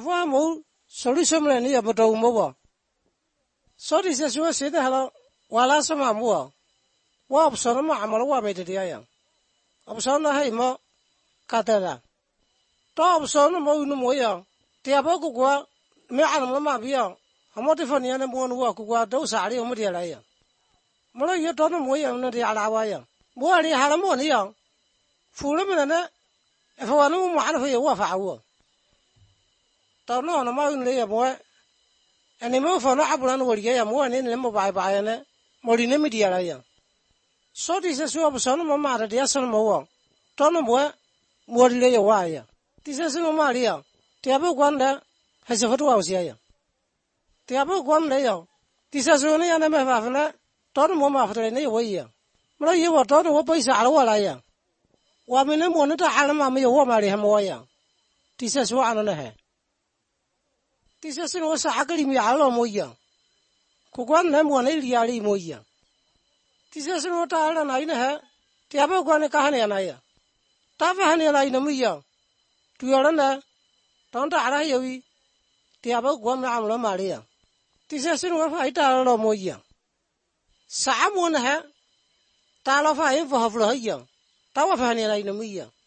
Before more solution near but mobile. So this is what said hello, while I saw more. What Sonoma Amalawa made the iron. Obsona Himo Catera. Top son mo no moya. Tiabogua, me anamama bia. A motifani and one walk who those are the Mudia. Molo you don't know moya no the Alawaya. Boy, Halamonia. Fulham if I knew one of your waffle. Don't know on a mountain lay a boy. And the move for no abran will get more in limbo by and more in immediate. So this is your son of Mamma, the son of Moa. Don't know more lay a wire. This is no Maria. Tiabo Gwanda has a photo house here. Tiabo Gwanda. This is only an MFA. Don't know after any way. But you were told what boys are all I am. Woman wanted to Alama me a woman him wire. This is one on the head. This is also ugly me allo moya. Kugan them one ali moya. This is not all and I know. Tiabo Guanacahani and I. Tavahani and I know me. To your honor, don't I Tiabo Guamla Maria. This is what I tell moya. Sam won her. Talofa for her young. Tawafani and I know me.